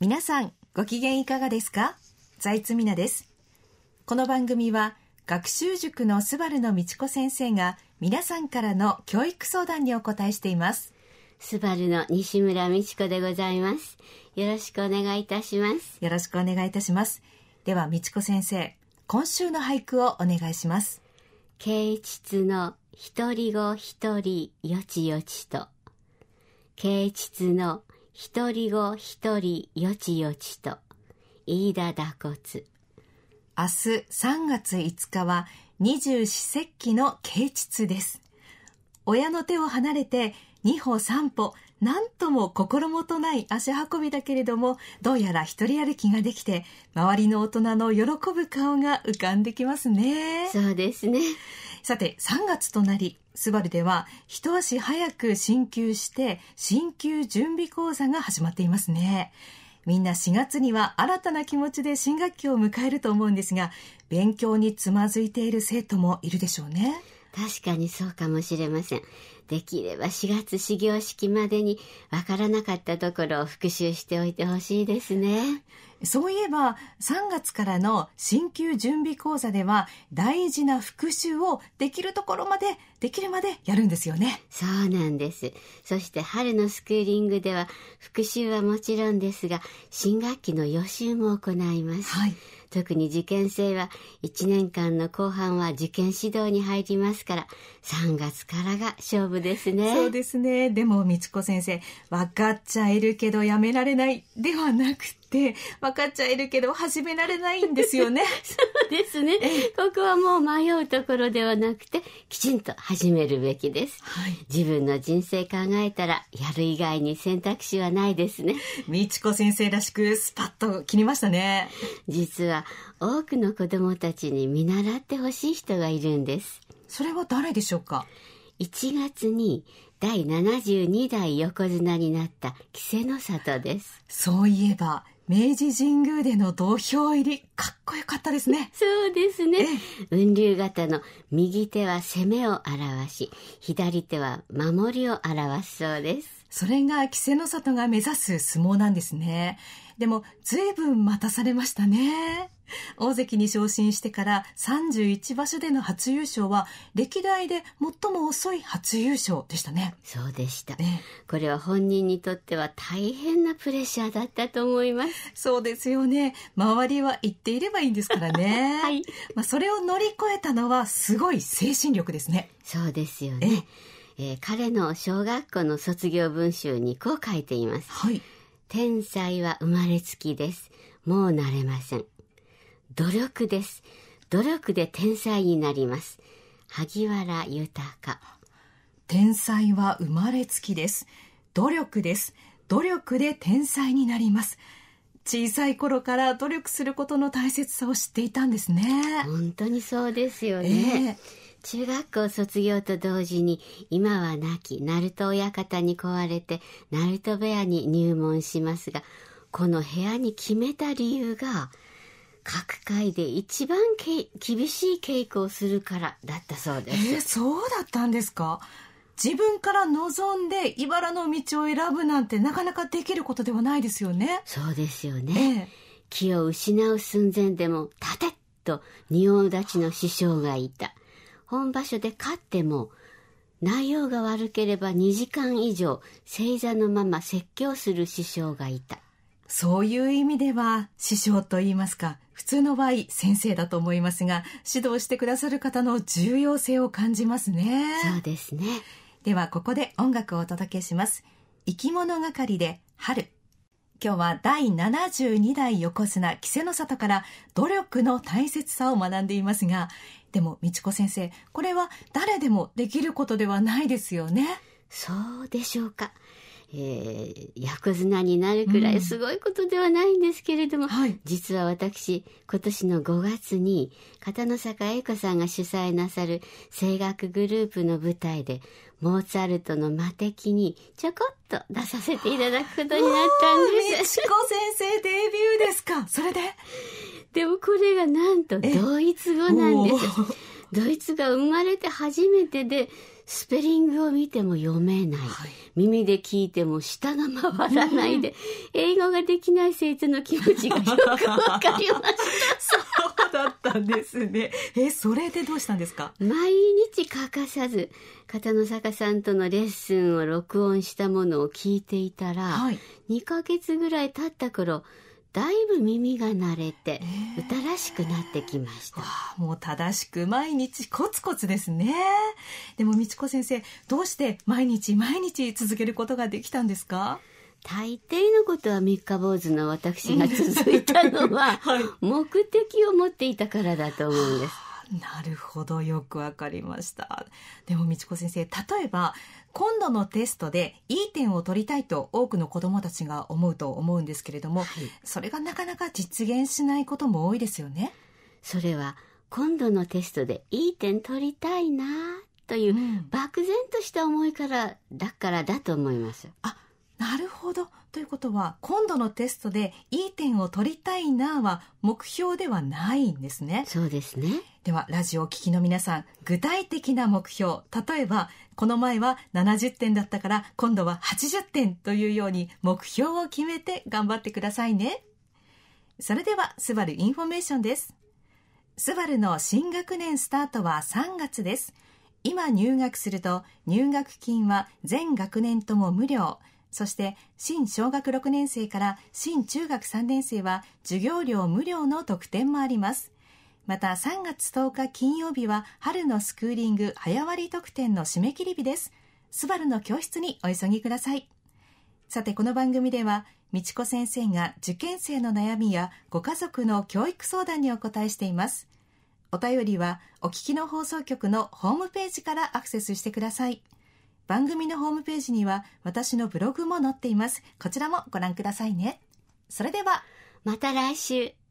皆さんご機嫌いかがですか？財津美奈です。この番組は学習塾のスバルの道子先生が皆さんからの教育相談にお答えしています。 スバルの西村美智子でございます。よろしくお願いいたします。 よろしくお願いいたします。では美智子先生、今週の俳句をお願いします。 啓蟄の一人子一人よちよちと。啓蟄の一人子一人よちよちと。飯田打骨。 明日3月5日は二十四節気の啓蟄です。親の手を離れて2歩3歩、なんとも心もとない足運びだけれども、どうやら一人歩きができて、周りの大人の喜ぶ顔が浮かんできますね。 そうですね。 さて、3月となり、スバルでは一足早く進級して進級準備講座が始まっていますね。みんな4月には新たな気持ちで新学期を迎えると思うんですが、勉強につまずいている生徒もいるでしょうね。 確かにそうかもしれません。できれば4月始業式までにわからなかったところを復習しておいてほしいですね。 そういえば3月からの進級準備講座では大事な復習をできるところまでできるまでやるんですよね。 そうなんです。そして春のスクーリングでは復習はもちろんですが、新学期の予習も行います。 はい。 特に受験生は1年間の後半は受験指導に入りますから、3月からが勝負ですね。 そうですね。でも美智子先生、分かっちゃいるけどやめられないではなくて、分かっちゃいるけど始められないんですよね。 そうですね。ここはもう迷うところではなくて、きちんと始めるべきです。 はい、 自分の人生考えたらやる以外に選択肢はないですね。 美智子先生らしくスパッと切りましたね。 実は多くの子どもたちに見習ってほしい人がいるんです。 それは誰でしょうか ？1月に第72代横綱になった稀勢の里です。 そういえば明治神宮での土俵入り、かっこよかったですね。 そうですね。雲龍型の右手は攻めを表し、左手は守りを表すそうです。 それが稀勢の里が目指す相撲なんですね。でも随分待たされましたね。大関に昇進してから31場所での初優勝は歴代で最も遅い初優勝でしたね。 そうでした。これは本人にとっては大変なプレッシャーだったと思います。 そうですよね。周りは言っていればいいんですからね。 はい。 それを乗り越えたのはすごい精神力ですね。 そうですよね。彼の小学校の卒業文集にこう書いています。 はい。 天才は生まれつきです。もうなれません。努力です。努力で天才になります。萩原豊。 天才は生まれつきです。努力です。努力で天才になります。小さい頃から努力することの大切さを知っていたんですね。 本当にそうですよね。中学校卒業と同時に今は亡き鳴門親方に請われて鳴門部屋に入門しますが、この部屋に決めた理由が各界で一番厳しい稽古をするからだったそうです。 そうだったんですか？自分から望んで茨の道を選ぶなんてなかなかできることではないですよね。 そうですよね。気を失う寸前でも立てっと仁王立ちの師匠がいた。本場所で勝っても内容が悪ければ2時間以上正座のまま説教する師匠がいた。 そういう意味では師匠と言いますか、普通の場合先生だと思いますが、指導してくださる方の重要性を感じますね。 そうですね。 ではここで音楽をお届けします。生き物係で春。今日は第72代横綱稀勢の里から努力の大切さを学んでいますが、でも美智子先生、これは誰でもできることではないですよね。 そうでしょうか。横綱になるくらいすごいことではないんですけれども、実は私今年の5月に片野坂英子さんが主催なさる声楽グループの舞台でモーツァルトの魔笛にちょこっと出させていただくことになったんです。 美智子先生デビューですか？それででもこれがなんとドイツ語なんです。ドイツが生まれて初めてで、 スペリングを見ても読めない、耳で聞いても舌が回らないで、英語ができない生徒の気持ちがよくわかりましたそうだったんですね。それでどうしたんですか？ 毎日欠かさず片野坂さんとのレッスンを録音したものを聞いていたら、2ヶ月ぐらい経った頃、だいぶ耳が慣れて歌らしくなってきました。 もう正しく毎日コツコツですね。でも美智子先生、どうして毎日毎日続けることができたんですか？ 大抵のことは三日坊主の私が続いたのは、目的を持っていたからだと思うんです。 なるほど、よくわかりました。でも美智子先生、例えば今度のテストでいい点を取りたいと多くの子どもたちが思うと思うんですけれども、それがなかなか実現しないことも多いですよね。 それは今度のテストでいい点取りたいなという、漠然とした思いからだと思います。 なるほど。ということは、今度のテストでいい点を取りたいなは目標ではないんですね。 そうですね。 ではラジオを聴きの皆さん、具体的な目標、例えばこの前は70点だったから今度は80点というように目標を決めて頑張ってくださいね。それではスバルインフォメーションです。スバルの新学年スタートは3月です。今入学すると入学金は全学年とも無料。そして新小学6年生から新中学3年生は授業料無料の特典もあります。また3月10日金曜日は春のスクーリング早割特典の締め切り日です。スバルの教室にお急ぎください。さて、この番組では美智子先生が受験生の悩みやご家族の教育相談にお答えしています。お便りはお聞きの放送局のホームページからアクセスしてください。番組のホームページには私のブログも載っています。こちらもご覧くださいね。それではまた来週。